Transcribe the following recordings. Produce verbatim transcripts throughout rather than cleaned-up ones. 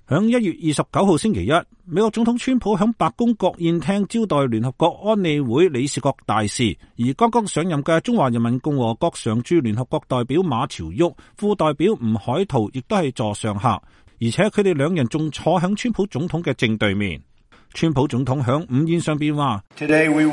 響一月二十九號星期一，美國總統川普響白宮國宴廳招待聯合國安理會理事國大使，而剛剛上任嘅中華人民共和國常駐聯合國代表馬朝旭、副代表吳海濤亦都係座上客，而且佢哋兩人仲坐響川普總統嘅正對面。川普總統響午宴上邊話，響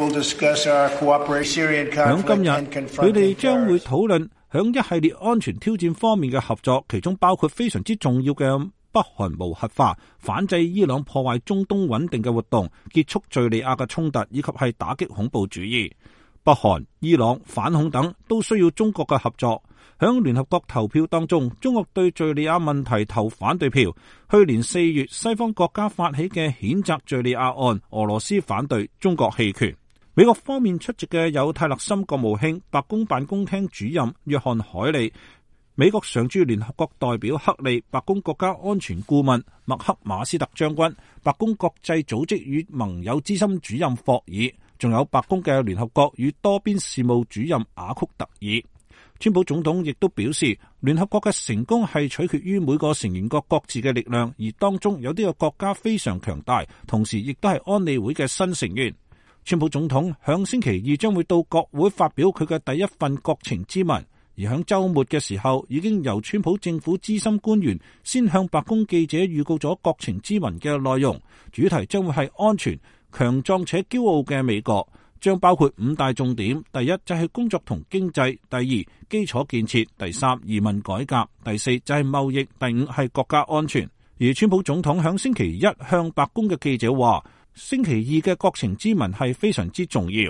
今日佢哋將會討論響一系列安全挑戰方面嘅合作，其中包括非常之重要嘅北韓無核化、反制伊朗破壞中東穩定嘅活動、結束敘利亞嘅衝突，以及係打擊恐怖主義。北韓、伊朗、反恐等都需要中國嘅合作。響聯合國投票當中，中國對敘利亞問題投反對票。去年四月，西方國家發起嘅譴責敘利亞案，俄羅斯反對，中國棄權。美國方面出席嘅有泰勒森國務卿、白宮辦公廳主任約翰海利、美國常駐聯合國代表克利、白宮國家安全顧問麥克馬斯特將軍、白宮國際組織與盟友資深主任霍爾，仲有白宮嘅聯合國與多邊事務主任雅曲特爾。川普總統亦都表示，聯合國嘅成功係取決於每個成員國各自嘅力量，而當中有啲嘅國家非常強大，同時亦都係安理會嘅新成員。川普總統響星期二將會到國會發表佢嘅第一份國情咨文。而響週末嘅時候，已經由川普政府資深官員先向白宮記者預告咗國情咨文嘅內容，主題將會係安全、強壯且驕傲嘅美國，將包括五大重點：第一就係工作同經濟，第二基礎建設，第三移民改革，第四就係貿易，第五係國家安全。而川普總統響星期一向白宮嘅記者話，星期二嘅國情咨文係非常之重要。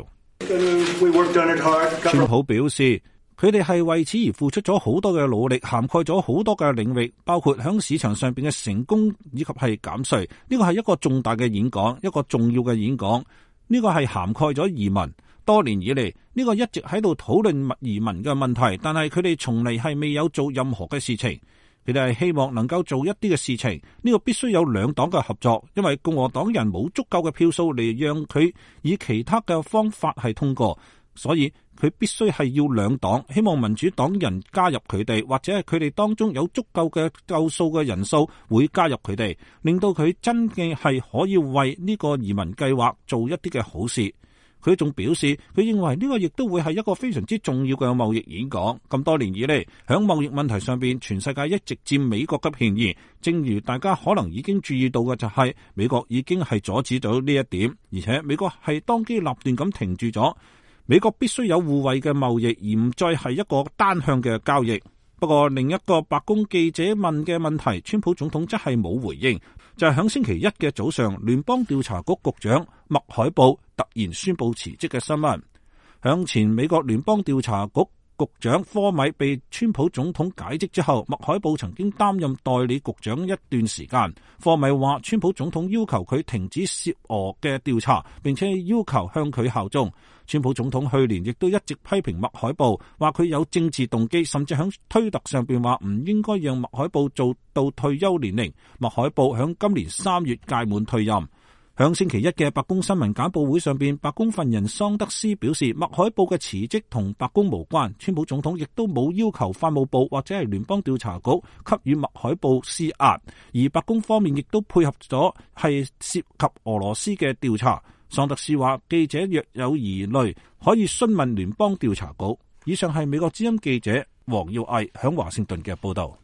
川普表示，佢哋係為此而付出咗好多嘅努力，涵蓋咗好多嘅領域，包括響市場上邊嘅成功以及係減稅。呢個係一個重大嘅演講，一個重要嘅演講。呢個係涵蓋咗移民。多年以嚟，呢個一直喺度討論移民嘅問題，但係佢哋從嚟係未有做任何嘅事情。佢哋係希望能夠做一啲嘅事情，呢個必須有兩黨嘅合作，因為共和黨人冇足夠嘅票數嚟讓佢以其他嘅方法係通過。所以佢必須係要兩黨，希望民主黨人加入佢哋，或者係佢哋當中有足夠嘅夠數嘅人數會加入佢哋，令到佢真嘅係可以為呢個移民計劃做一啲嘅好事。佢仲表示，佢認為呢個亦都會係一個非常之重要嘅貿易演講。咁多年以嚟，響貿易問題上邊，全世界一直佔美國嘅便宜。正如大家可能已經注意到嘅就係，美國已經係阻止咗呢一點，而且美國係當機立斷咁停住咗。美國必須有互惠嘅貿易，而唔再係一個單向嘅交易。不過另一個白宮記者問嘅問題，川普總統則係冇回應，就係響星期一嘅早上，聯邦調查局局長麥海布突然宣布辭職嘅新聞。響前美國聯邦調查局局長科米被川普總統解職之後，麥海布曾經擔任代理局長一段時間。科米話，川普總統要求佢停止涉俄嘅調查，並且要求向佢效忠。川普總統去年亦都一直批評麥海布，話佢有政治動機，甚至響推特上邊話唔應該讓麥海布做到退休年齡。麥海布響今年三月屆滿退任。響星期一嘅白宮新聞簡報會上邊，白宮發言人桑德斯表示，麥海布嘅辭職同白宮無關，川普總統亦都冇要求法務部或者係聯邦調查局給予麥海布施壓，而白宮方面亦都配合咗係涉及俄羅斯嘅調查。桑德斯話，記者若有疑慮可以詢問聯邦調查局。以上係美國之音記者黃耀毅響華盛頓嘅報道。